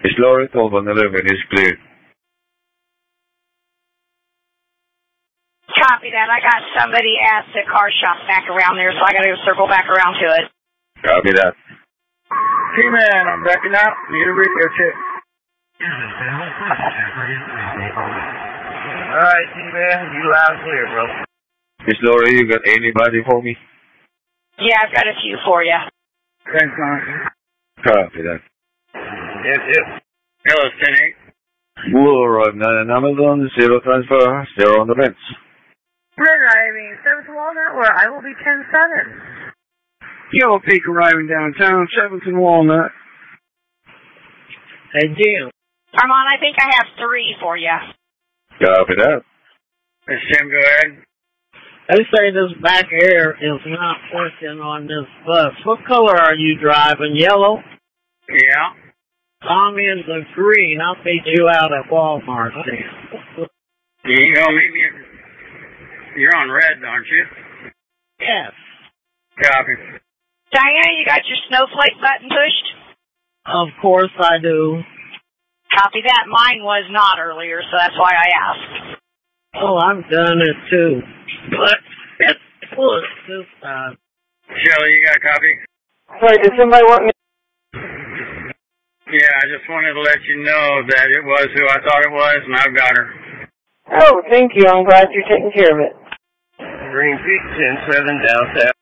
Miss Lori told 111 is clear. Copy that. I got somebody at the car shop back around there, so I got to circle back around to it. Copy that. T-Man, I'm backing out. Need a radio check. Alright, T-Man, you loud and clear, bro. Miss Lori, you got anybody for me? Yeah, I've got a few for you. Thanks, man. Copy that. Yep. Hello, 10-8. Blue Road 9 Amazon, 0 transfer, 0 on the fence. We're driving 7th Walnut, where I will be 10-7. Yellow Peak arriving downtown, 7th and Walnut. Hey, Jim. Armand, I think I have 3 for you. Copy that. Miss Tim, go ahead. They say this back air is not working on this bus. What color are you driving? Yellow? Yeah. I'm in the green. I'll meet you out at Walmart. You gonna meet me? You're on red, aren't you? Yes. Copy. Diana, you got your snowflake button pushed? Of course I do. Copy that. Mine was not earlier, so that's why I asked. Oh, I've done it too. But it's pushed this time. Shelley, you got a copy? Sorry, did somebody want me? Yeah, I just wanted to let you know that it was who I thought it was, and I've got her. Oh, thank you. I'm glad you're taking care of it. Green Peak 10-7 downtown.